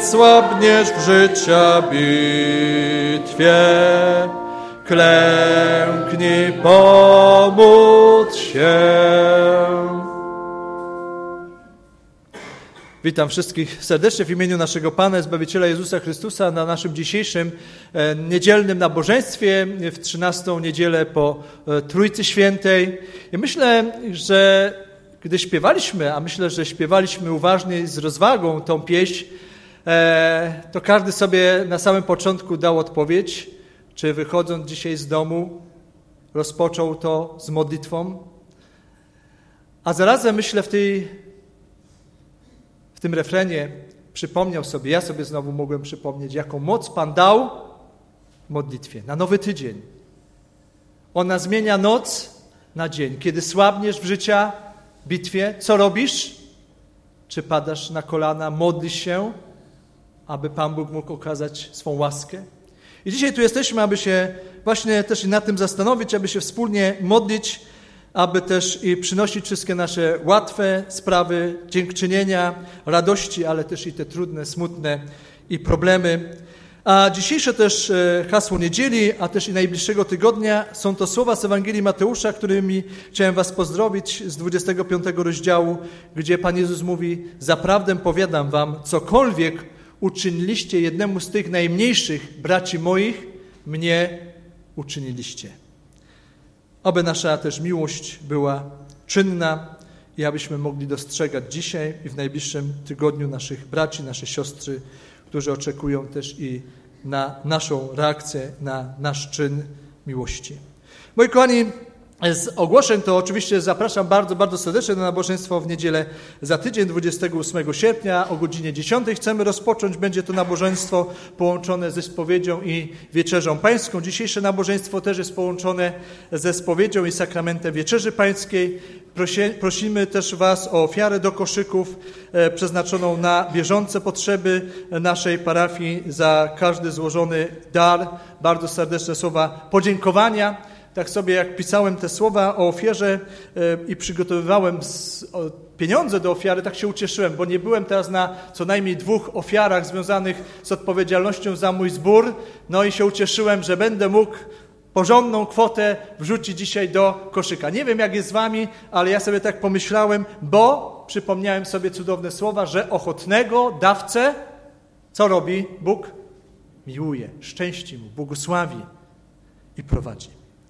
więc słabniesz w życia bitwie. Klęknij, pomódl się. Witam wszystkich serdecznie w imieniu naszego Pana i Zbawiciela Jezusa Chrystusa na naszym dzisiejszym niedzielnym nabożeństwie w 13. niedzielę po Trójcy Świętej. I myślę, że gdy śpiewaliśmy, a myślę, że śpiewaliśmy uważnie z rozwagą tą pieśń, to każdy sobie na samym początku dał odpowiedź, czy wychodząc dzisiaj z domu rozpoczął to z modlitwą. A zarazem myślę w tym refrenie przypomniał sobie, ja sobie znowu mogłem przypomnieć, jaką moc Pan dał w modlitwie na nowy tydzień. Ona zmienia noc na dzień. Kiedy słabniesz w życia bitwie, co robisz? Czy padasz na kolana, modlisz się, aby Pan Bóg mógł okazać swą łaskę? I dzisiaj tu jesteśmy, aby się właśnie też i nad tym zastanowić, aby się wspólnie modlić, aby też i przynosić wszystkie nasze łatwe sprawy dziękczynienia, radości, ale też i te trudne, smutne i problemy. A dzisiejsze też hasło niedzieli, a też i najbliższego tygodnia są to słowa z Ewangelii Mateusza, którymi chciałem was pozdrowić z 25 rozdziału, gdzie Pan Jezus mówi: zaprawdę powiadam wam, cokolwiek uczyniliście jednemu z tych najmniejszych braci moich, mnie uczyniliście. Aby nasza też miłość była czynna i abyśmy mogli dostrzegać dzisiaj i w najbliższym tygodniu naszych braci, nasze siostry, którzy oczekują też i na naszą reakcję, na nasz czyn miłości. Moi kochani, z ogłoszeń to oczywiście zapraszam bardzo, bardzo serdecznie na nabożeństwo w niedzielę za tydzień, 28 sierpnia o godzinie 10. Chcemy rozpocząć, będzie to nabożeństwo połączone ze spowiedzią i wieczerzą pańską. Dzisiejsze nabożeństwo też jest połączone ze spowiedzią i sakramentem wieczerzy pańskiej. Prosimy też was o ofiarę do koszyków przeznaczoną na bieżące potrzeby naszej parafii za każdy złożony dar. Bardzo serdeczne słowa podziękowania. Tak sobie jak pisałem te słowa o ofierze i przygotowywałem pieniądze do ofiary, tak się ucieszyłem, bo nie byłem teraz na co najmniej 2 ofiarach związanych z odpowiedzialnością za mój zbór. No i się ucieszyłem, że będę mógł porządną kwotę wrzucić dzisiaj do koszyka. Nie wiem, jak jest z wami, ale ja sobie tak pomyślałem, bo przypomniałem sobie cudowne słowa, że ochotnego dawcę, co robi Bóg? Miłuje, szczęści mu, błogosławi i prowadzi.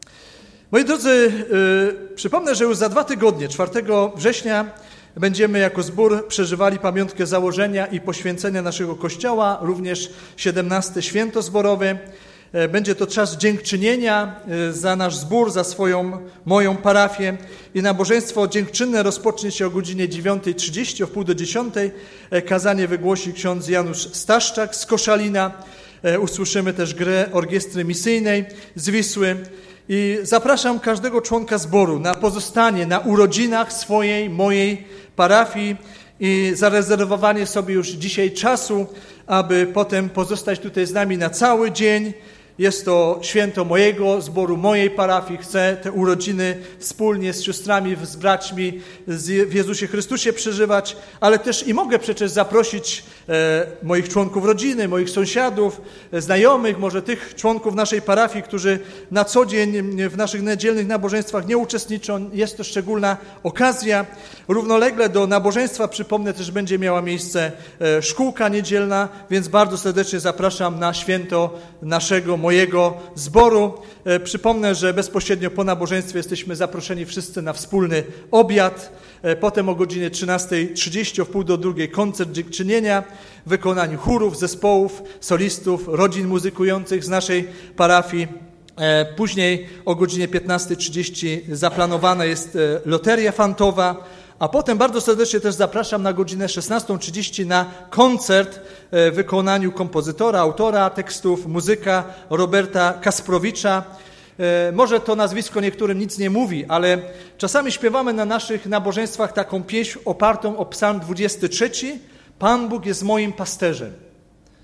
Moi drodzy, przypomnę, że już za 2 tygodnie, 4 września, będziemy jako zbór przeżywali pamiątkę założenia i poświęcenia naszego Kościoła, również 17. święto zborowe. Będzie to czas dziękczynienia za nasz zbór, za moją parafię. I nabożeństwo dziękczynne rozpocznie się o godzinie 9:30, o 9:30. Kazanie wygłosi ksiądz Janusz Staszczak z Koszalina. Usłyszymy też grę orkiestry misyjnej z Wisły. I zapraszam każdego członka zboru na pozostanie na urodzinach mojej parafii i zarezerwowanie sobie już dzisiaj czasu, aby potem pozostać tutaj z nami na cały dzień. Jest to święto mojego zboru, mojej parafii. Chcę te urodziny wspólnie z siostrami, z braćmi w Jezusie Chrystusie przeżywać, ale też i mogę przecież zaprosić moich członków rodziny, moich sąsiadów, znajomych, może tych członków naszej parafii, którzy na co dzień w naszych niedzielnych nabożeństwach nie uczestniczą. Jest to szczególna okazja. Równolegle do nabożeństwa, przypomnę, też będzie miała miejsce szkółka niedzielna, więc bardzo serdecznie zapraszam na święto mojego zboru. Przypomnę, że bezpośrednio po nabożeństwie jesteśmy zaproszeni wszyscy na wspólny obiad. Potem o godzinie 13:30, o 13:30 koncert dziękczynienia w wykonaniu chórów, zespołów, solistów, rodzin muzykujących z naszej parafii. Później o godzinie 15:30 zaplanowana jest loteria fantowa. A potem bardzo serdecznie też zapraszam na godzinę 16:30 na koncert w wykonaniu kompozytora, autora tekstów, muzyka Roberta Kasprowicza. Może to nazwisko niektórym nic nie mówi, ale czasami śpiewamy na naszych nabożeństwach taką pieśń opartą o Psalm 23. Pan Bóg jest moim pasterzem.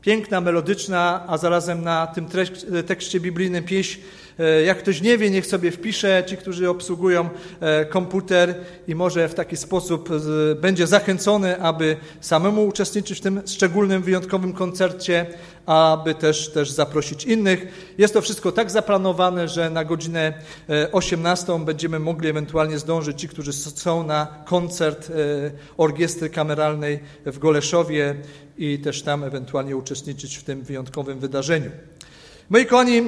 piękna, melodyczna, a zarazem na tym tekście biblijnym pieśń. Jak ktoś nie wie, niech sobie wpisze, ci, którzy obsługują komputer i może w taki sposób będzie zachęcony, aby samemu uczestniczyć w tym szczególnym, wyjątkowym koncercie, aby też zaprosić innych. Jest to wszystko tak zaplanowane, że na godzinę 18 będziemy mogli ewentualnie zdążyć ci, którzy są na koncert orkiestry kameralnej w Goleszowie i też tam ewentualnie uczestniczyć w tym wyjątkowym wydarzeniu. Moi kochani,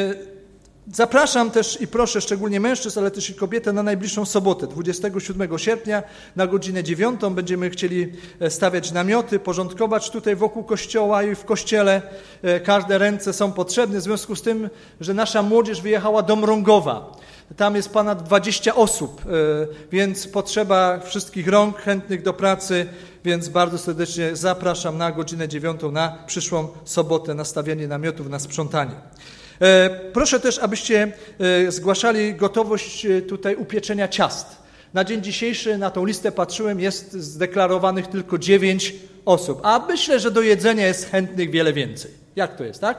zapraszam też i proszę szczególnie mężczyzn, ale też i kobiety na najbliższą sobotę, 27 sierpnia na godzinę 9. Będziemy chcieli stawiać namioty, porządkować tutaj wokół kościoła i w kościele. Każde ręce są potrzebne w związku z tym, że nasza młodzież wyjechała do Mrągowa. Tam jest ponad 20 osób, więc potrzeba wszystkich rąk chętnych do pracy, więc bardzo serdecznie zapraszam na godzinę 9 na przyszłą sobotę na stawianie namiotów, na sprzątanie. Proszę też, abyście zgłaszali gotowość tutaj upieczenia ciast. Na dzień dzisiejszy, na tą listę patrzyłem, jest zdeklarowanych tylko 9 osób, a myślę, że do jedzenia jest chętnych wiele więcej. Jak to jest, tak?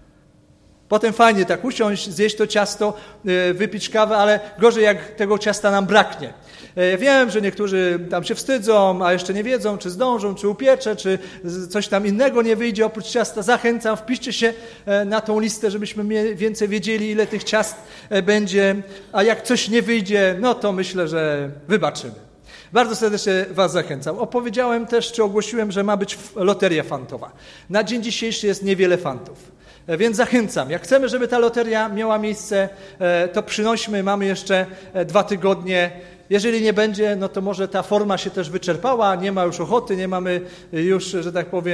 Potem fajnie tak usiąść, zjeść to ciasto, wypić kawę, ale gorzej jak tego ciasta nam braknie. Wiem, że niektórzy tam się wstydzą, a jeszcze nie wiedzą, czy zdążą, czy upiecze, czy coś tam innego nie wyjdzie oprócz ciasta. Zachęcam, wpiszcie się na tą listę, żebyśmy mniej więcej wiedzieli, ile tych ciast będzie, a jak coś nie wyjdzie, no to myślę, że wybaczymy. Bardzo serdecznie Was zachęcam. Opowiedziałem też, czy ogłosiłem, że ma być loteria fantowa. Na dzień dzisiejszy jest niewiele fantów. Więc zachęcam. Jak chcemy, żeby ta loteria miała miejsce, to przynośmy. Mamy jeszcze 2 tygodnie. Jeżeli nie będzie, no to może ta forma się też wyczerpała, nie ma już ochoty, nie mamy już, że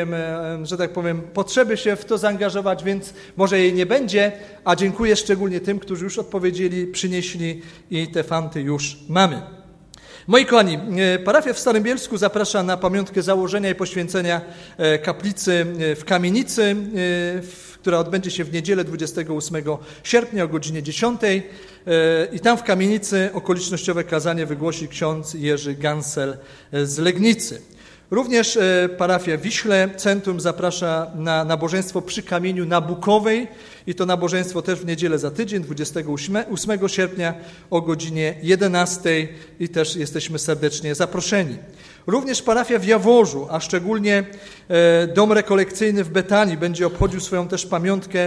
tak powiem, potrzeby się w to zaangażować, więc może jej nie będzie, a dziękuję szczególnie tym, którzy już odpowiedzieli, przynieśli i te fanty już mamy. Moi kochani, parafia w Starym Bielsku zaprasza na pamiątkę założenia i poświęcenia kaplicy w Kamienicy, która odbędzie się w niedzielę 28 sierpnia o godzinie 10. I tam w Kamienicy okolicznościowe kazanie wygłosi ksiądz Jerzy Gansel z Legnicy. Również parafia w Wiśle Centrum zaprasza na nabożeństwo przy kamieniu na Bukowej i to nabożeństwo też w niedzielę za tydzień, 28 sierpnia o godzinie 11 i też jesteśmy serdecznie zaproszeni. Również parafia w Jaworzu, a szczególnie dom rekolekcyjny w Betanii będzie obchodził swoją też pamiątkę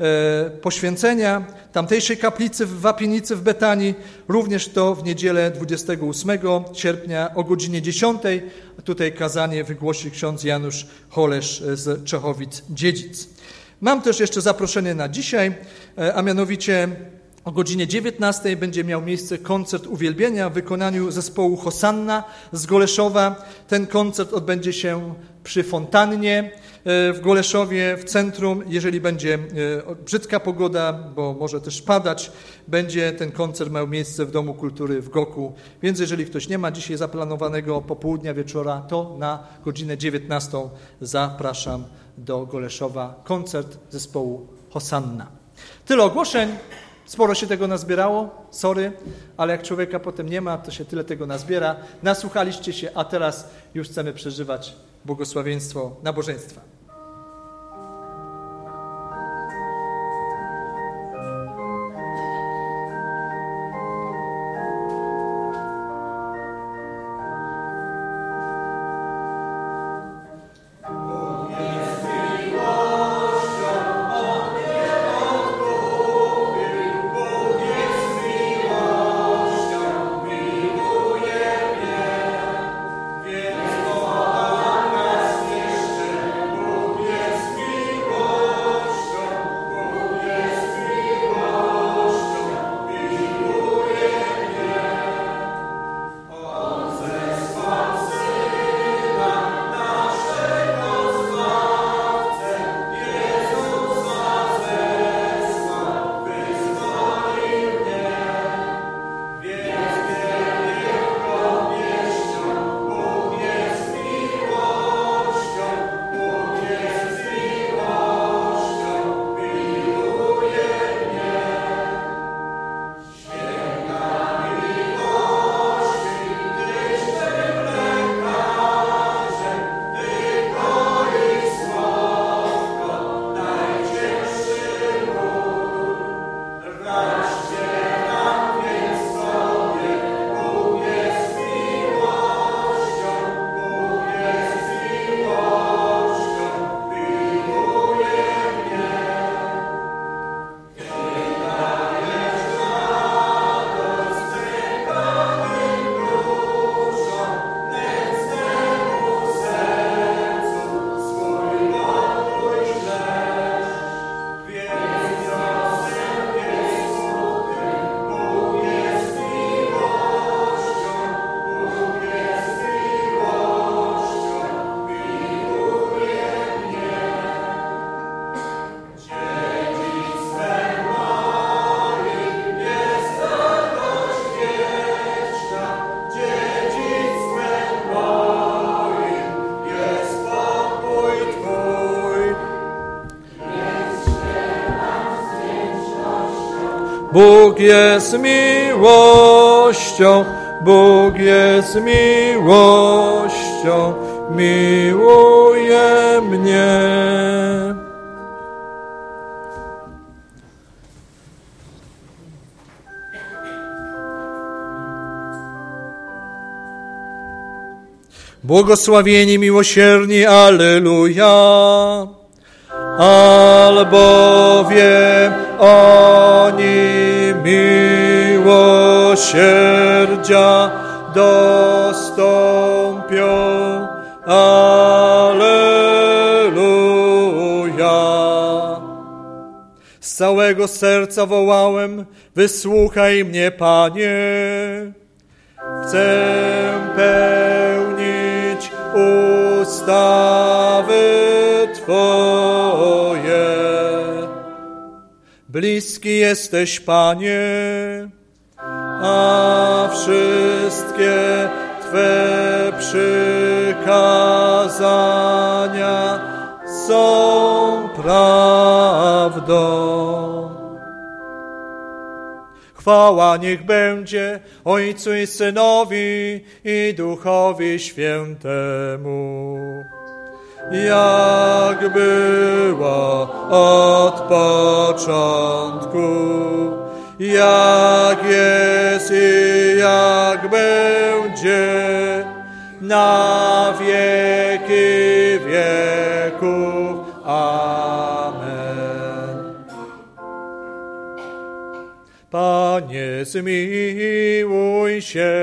poświęcenia tamtejszej kaplicy w Wapienicy w Betanii, również to w niedzielę 28 sierpnia o godzinie 10. Tutaj kazanie wygłosi ksiądz Janusz Holesz z Czechowic-Dziedzic. Mam też jeszcze zaproszenie na dzisiaj, a mianowicie o godzinie 19 będzie miał miejsce koncert uwielbienia w wykonaniu zespołu Hosanna z Goleszowa. Ten koncert odbędzie się przy fontannie w Goleszowie, w centrum. Jeżeli będzie brzydka pogoda, bo może też padać, będzie ten koncert miał miejsce w Domu Kultury w Goku. Więc jeżeli ktoś nie ma dzisiaj zaplanowanego popołudnia, wieczora, to na godzinę 19 zapraszam do Goleszowa. Koncert zespołu Hosanna. Tyle ogłoszeń. Sporo się tego nazbierało, sorry, ale jak człowieka potem nie ma, to się tyle tego nazbiera. Nasłuchaliście się, a teraz już chcemy przeżywać błogosławieństwo nabożeństwa. Więc Bóg jest miłością, Bóg jest miłością, miłuje mnie. Błogosławieni miłosierni, alleluja, albowiem oni miłosierdzia dostąpią, alleluja. Z całego serca wołałem, wysłuchaj mnie, Panie. Chcę pełnić ustawy Twoje. Bliski jesteś, Panie, a wszystkie Twe przykazania są prawdą. Chwała niech będzie Ojcu i Synowi i Duchowi Świętemu, jak była od początku, jak jest i jak będzie, na wieki wieków. Amen. Panie, zmiłuj się.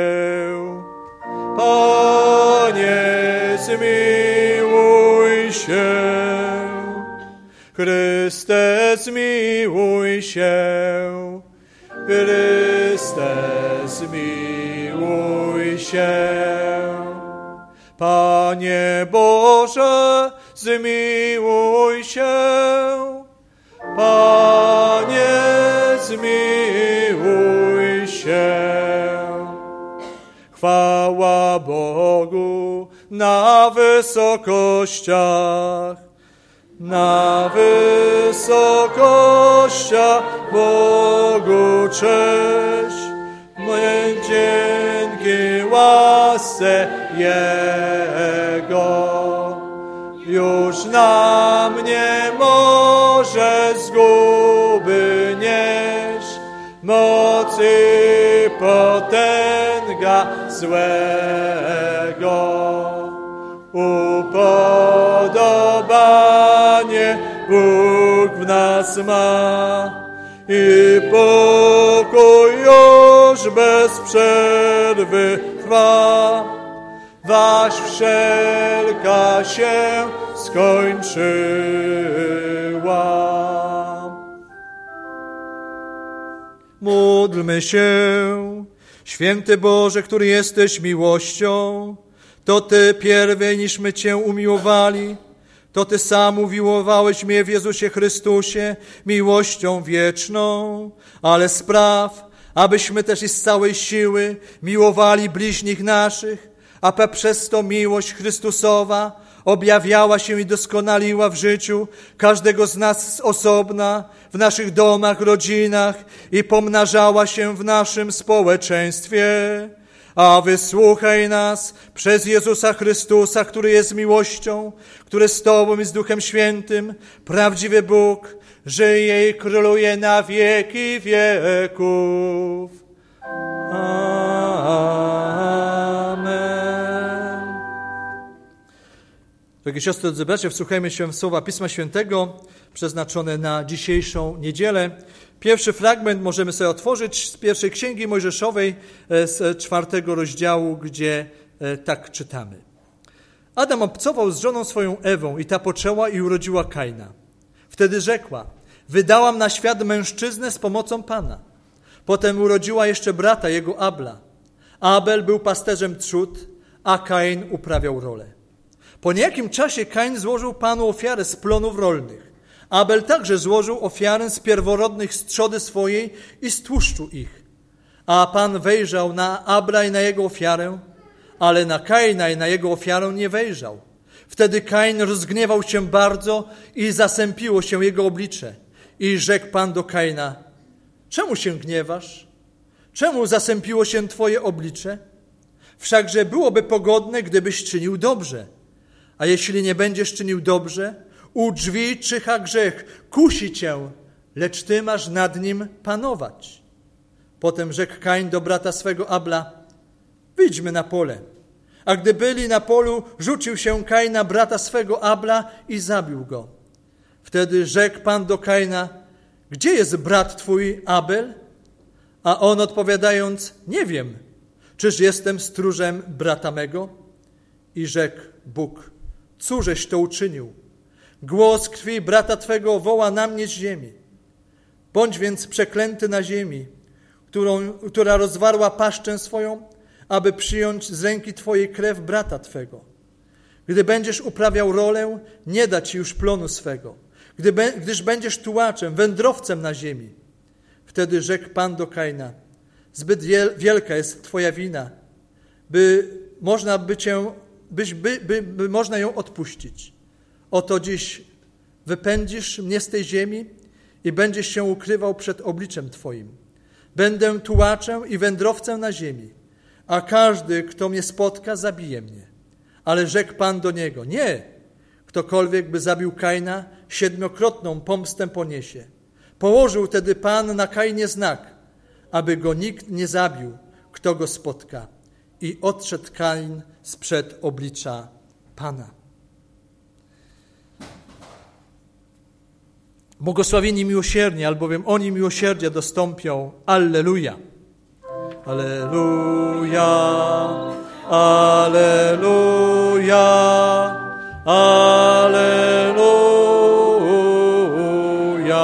Panie, zmiłuj się. Chryste, zmiłuj się. Chryste, zmiłuj się. Panie Boże, zmiłuj się. Panie, zmiłuj się. Chwała Bogu na wysokościach, na wysokościach Bogu cześć, dzięki łasce Jego. Już na mnie może zguby nieść, mocy potęga złego. Upodobanie Bóg w nas ma i pokój już bez przerwy trwa, waś wszelka się skończyła. Módlmy się. Święty Boże, który jesteś miłością, to Ty pierwej niżśmy Cię umiłowali, to Ty sam umiłowałeś mnie w Jezusie Chrystusie miłością wieczną, ale spraw, abyśmy też i z całej siły miłowali bliźnich naszych, a przez to miłość Chrystusowa objawiała się i doskonaliła w życiu każdego z nas z osobna, w naszych domach, rodzinach i pomnażała się w naszym społeczeństwie. A wysłuchaj nas przez Jezusa Chrystusa, który jest miłością, który z Tobą i z Duchem Świętym, prawdziwy Bóg, żyje i króluje na wieki wieków. Amen. Drogie siostry, drodzy bracia, wsłuchajmy się w słowa Pisma Świętego przeznaczone na dzisiejszą niedzielę. Pierwszy fragment możemy sobie otworzyć z pierwszej Księgi Mojżeszowej, z 4 rozdziału, gdzie tak czytamy. Adam obcował z żoną swoją Ewą i ta poczęła i urodziła Kaina. Wtedy rzekła, wydałam na świat mężczyznę z pomocą Pana. Potem urodziła jeszcze brata jego Abla. Abel był pasterzem trzód, a Kain uprawiał rolę. Po niejakim czasie Kain złożył Panu ofiarę z plonów rolnych. Abel także złożył ofiarę z pierworodnych z trzody swojej i z tłuszczu ich. A Pan wejrzał na Abla i na jego ofiarę, ale na Kaina i na jego ofiarę nie wejrzał. Wtedy Kain rozgniewał się bardzo i zasępiło się jego oblicze. I rzekł Pan do Kaina, Czemu się gniewasz? Czemu zasępiło się twoje oblicze? Wszakże byłoby pogodne, gdybyś czynił dobrze. A jeśli nie będziesz czynił dobrze, u drzwi czyha grzech, kusi cię, lecz ty masz nad nim panować. Potem rzekł Kain do brata swego Abla: wyjdźmy na pole. A gdy byli na polu, rzucił się Kain na brata swego Abla i zabił go. Wtedy rzekł Pan do Kaina: gdzie jest brat twój Abel? A on odpowiadając: nie wiem, czyż jestem stróżem brata mego? I rzekł Bóg: cóżeś to uczynił? Głos krwi brata twego woła na mnie z ziemi. Bądź więc przeklęty na ziemi, która rozwarła paszczę swoją, aby przyjąć z ręki twojej krew brata twego. Gdy będziesz uprawiał rolę, nie da ci już plonu swego, gdyż będziesz tułaczem, wędrowcem na ziemi. Wtedy rzekł Pan do Kaina: zbyt wielka jest twoja wina, by można ją odpuścić. Oto dziś wypędzisz mnie z tej ziemi i będziesz się ukrywał przed obliczem twoim. Będę tułaczem i wędrowcem na ziemi, a każdy, kto mnie spotka, zabije mnie. Ale rzekł Pan do niego: nie, ktokolwiek by zabił Kaina, 7-krotną pomstę poniesie. Położył tedy Pan na Kainie znak, aby go nikt nie zabił, kto go spotka. I odszedł Kain sprzed oblicza Pana. Błogosławieni miłosierni, albowiem oni miłosierdzia dostąpią. Alleluja! Alleluja! Alleluja! Alleluja!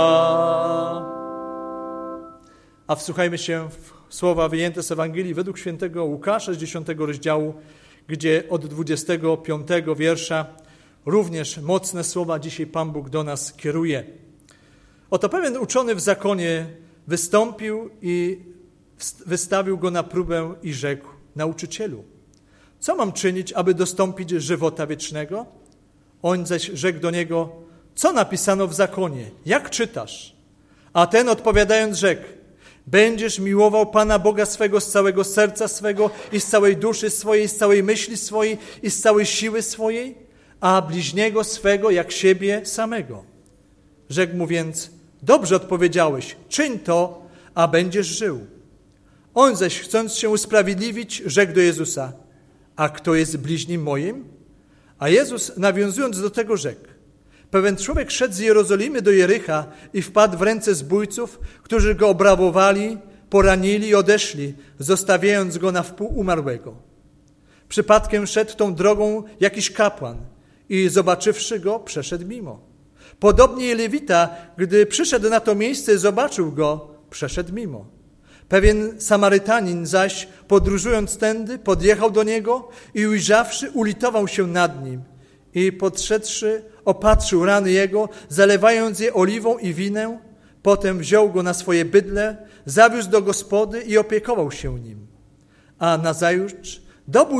A wsłuchajmy się w słowa wyjęte z Ewangelii według świętego Łukasza z 10 rozdziału, gdzie od 25 wiersza również mocne słowa dzisiaj Pan Bóg do nas kieruje. Oto pewien uczony w zakonie wystąpił i wystawił go na próbę i rzekł: nauczycielu, co mam czynić, aby dostąpić żywota wiecznego? On zaś rzekł do niego: co napisano w zakonie? Jak czytasz? A ten odpowiadając rzekł: będziesz miłował Pana Boga swego z całego serca swego i z całej duszy swojej, z całej myśli swojej i z całej siły swojej, a bliźniego swego jak siebie samego. Rzekł mu więc: dobrze odpowiedziałeś, czyń to, a będziesz żył. On zaś, chcąc się usprawiedliwić, rzekł do Jezusa: a kto jest bliźnim moim? A Jezus, nawiązując do tego, rzekł: pewien człowiek szedł z Jerozolimy do Jericha i wpadł w ręce zbójców, którzy go obrabowali, poranili i odeszli, zostawiając go na wpół umarłego. Przypadkiem szedł tą drogą jakiś kapłan i zobaczywszy go, przeszedł mimo. Podobnie i Lewita, gdy przyszedł na to miejsce i zobaczył go, przeszedł mimo. Pewien Samarytanin zaś, podróżując tędy, podjechał do niego i ujrzawszy, ulitował się nad nim i podszedłszy, opatrzył rany jego, zalewając je oliwą i winem. Potem wziął go na swoje bydle, zawiózł do gospody i opiekował się nim. A nazajutrz dobył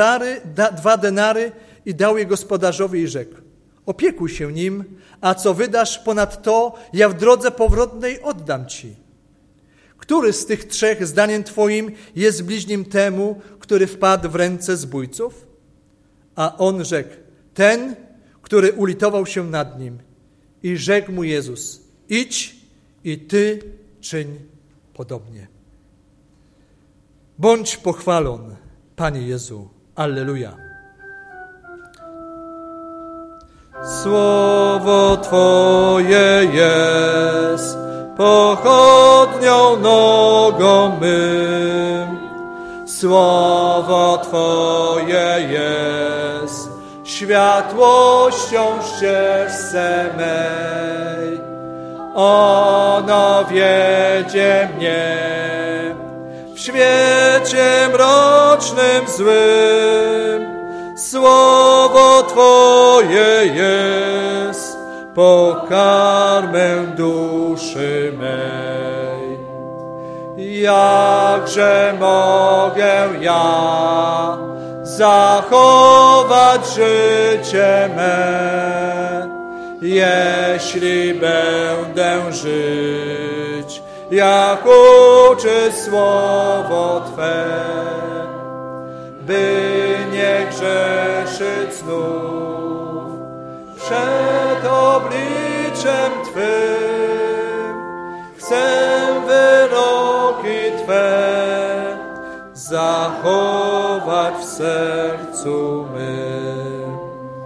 2 denary i dał je gospodarzowi i rzekł: opiekuj się nim, a co wydasz ponad to, ja w drodze powrotnej oddam ci. Który z tych 3 zdaniem twoim jest bliźnim temu, który wpadł w ręce zbójców? A on rzekł: ten, który ulitował się nad nim. I rzekł mu Jezus: idź i ty czyń podobnie. Bądź pochwalony, Panie Jezu. Alleluja. Słowo Twoje jest pochodnią nogą mym. Słowo Twoje jest światłością ścieżce mej. Ono wiedzie mnie w świecie mrocznym złym. Słowo Twoje jest pokarmem duszy mej. Jakże mogę ja zachować życie me, jeśli będę żyć jak uczy słowo Twe, by nie grzeszyć znów przed obliczem Twym. Chcę wyroki Twe zachować w sercu mym.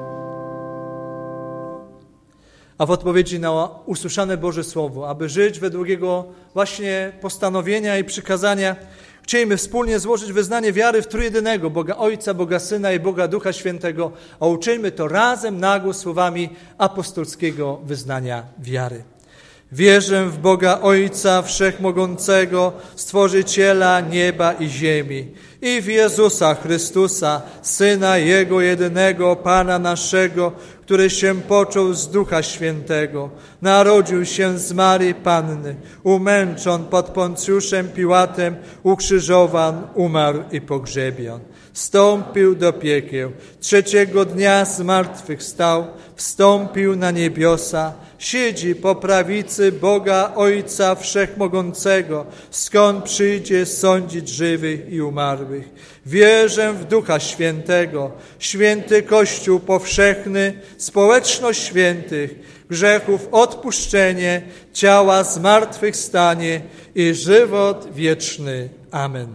A w odpowiedzi na usłyszane Boże Słowo, aby żyć według Jego właśnie postanowienia i przykazania, chcielibyśmy wspólnie złożyć wyznanie wiary w Trójjedynego Boga Ojca, Boga Syna i Boga Ducha Świętego, a uczyńmy to razem nagłos słowami apostolskiego wyznania wiary. Wierzę w Boga Ojca Wszechmogącego, Stworzyciela nieba i ziemi, i w Jezusa Chrystusa, Syna Jego jedynego, Pana naszego, który się począł z Ducha Świętego, narodził się z Maryi Panny, umęczon pod Poncjuszem Piłatem, ukrzyżowan, umarł i pogrzebion. Wstąpił do piekieł, trzeciego dnia zmartwychwstał, wstąpił na niebiosa, siedzi po prawicy Boga Ojca Wszechmogącego, skąd przyjdzie sądzić żywych i umarłych. Wierzę w Ducha Świętego, święty Kościół powszechny, społeczność świętych, grzechów odpuszczenie, ciała zmartwychwstanie i żywot wieczny. Amen.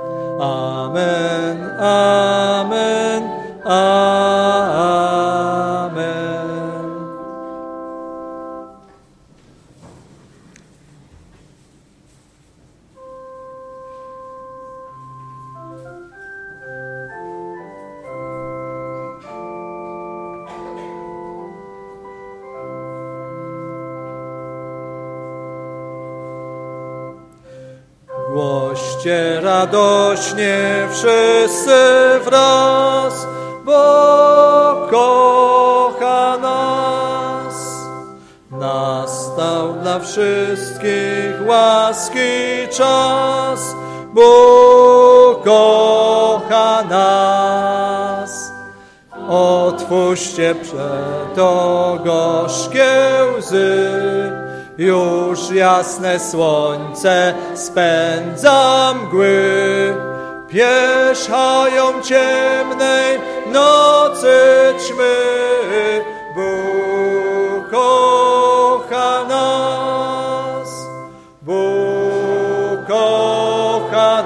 Amen, amen, amen. Głoście radośnie wszyscy wraz, bo kocha nas. Nastał dla wszystkich łaski czas, bo kocha nas. Otwórzcie przeto gorzkie łzy, już jasne słońce spędza mgły, pierzchają ciemnej nocy ćmy. Bóg kocha nas, Bóg kocha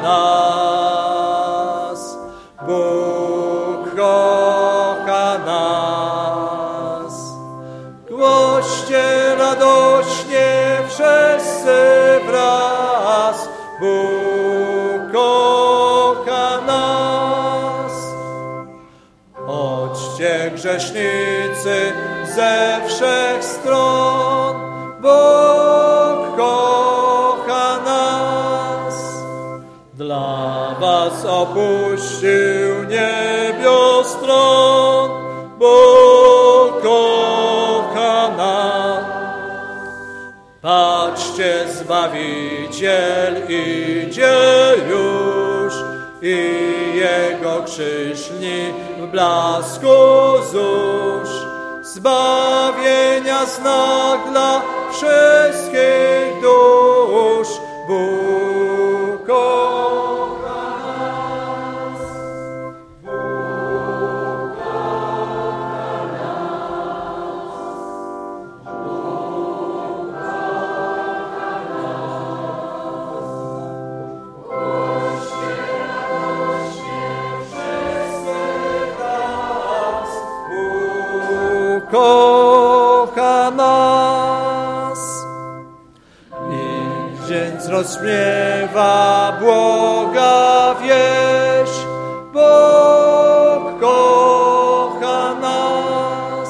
nas, Bóg kocha nas. Głoście radośnie wszyscy wraz, Bóg kocha nas. Chodźcie grzesznicy ze wszech stron, Bóg kocha nas. Dla was opuścił niebios tron, Bóg kocha nas. Patrzcie, Zbawiciel idzie już i Jego krzyż lni w blasku zórz. Zbawienia znak dla wszystkich dusz. Bóg kocha nas. Bóg kocha nas. Bóg kocha nas. Głoście radośnie wszyscy wraz. Bóg kocha nas. I dzień rozśmiewa błoga wieść, Bóg kocha nas.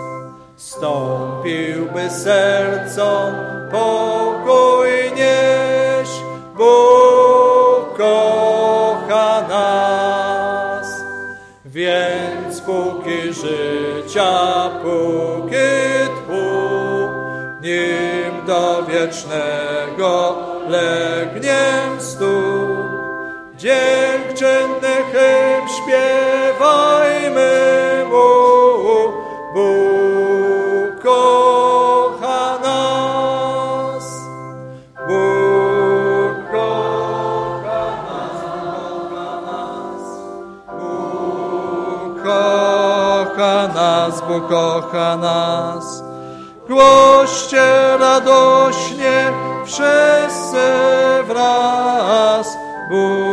Stąpiłby sercom pokój nieść, Bóg kocha nas. Więc póki życia, póki tchu, nim do wiecznego legnie stół, dziękczynny hymn śpiewajmy mu. Bóg kocha nas, Bóg Bóg kocha nas. Głoście radośnie wszyscy wraz, Bóg